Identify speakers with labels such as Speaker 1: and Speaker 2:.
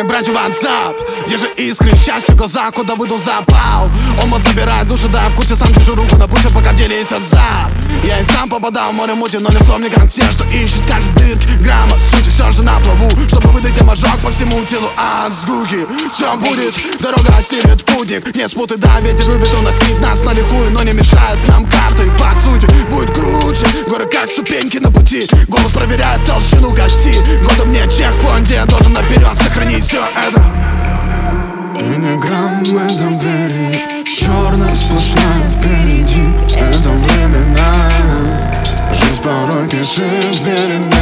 Speaker 1: брать в WhatsApp. Где же искры счастья в глазах, куда выдал запал? Он вот забирает души, да, в курсе, сам держу руку на пульсе, пока в деле есть азарт. Я и сам попадал в море мути, но лицом не как те, что ищут каждой дырки грамма сути. Все же на плаву, чтобы выдать им ожог по всему телу от сгуки. Все будет, дорога осилит путник. Не спутай, да, ветер любит уносить нас на лихую, но не мешает нам карты. По сути, будет круче, горы как ступеньки на пути. Голос проверяет толщину кости. Годом мне чекпоинт, где я должен наперед сохранить все это.
Speaker 2: И ни грамм в этом вере, черная сплошная впереди. Это времена, жизнь порой кишит перед